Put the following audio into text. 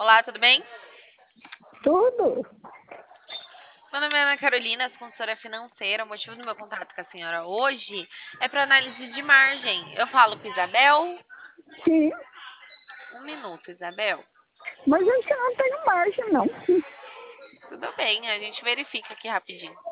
Olá, tudo bem? Tudo. Meu nome é Ana Carolina, sou consultora financeira. O motivo do meu contato com a senhora hoje é para análise de margem. Eu falo com Isabel. Sim, Um minuto, Isabel. mas a gente não tem margem, não. Tudo bem, a gente verifica aqui rapidinho.